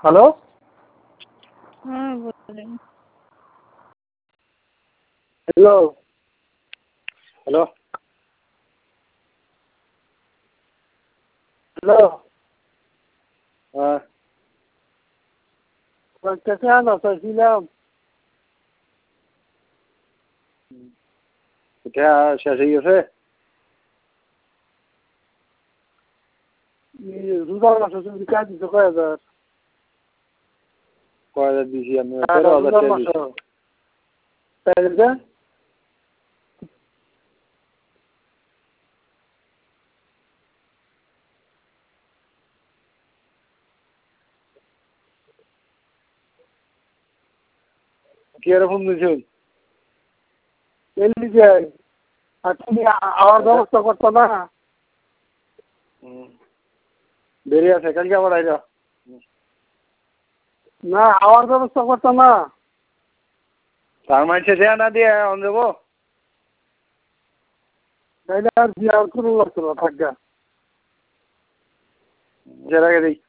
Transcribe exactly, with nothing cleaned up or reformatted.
Hello. হ্যাঁ বলেন। Hello hello hello. হ্যাঁ কয়েকটা আনা চাইছিলাম। এটা শেষ হয়ে গেছে। রোজার মাসে তুমি কাজ দিছো কয় হাজার? কয় হাজার দিছি আমি? তেরো হাজার টাকা দিছি। তাই না? কি আর ফোন দিয়েছেন? এমনি যাই আর তুমি আমার ব্যবস্থা করতো না। দেরি আছে, কালকে আবার আইরা। না আমার ব্যবস্থা করতো না। তার মাঝে দেয়া না দিয়ে অন দেবো তাইলে আর কি আর কোনো লাগতো না থাকা। যে রাখে দিই।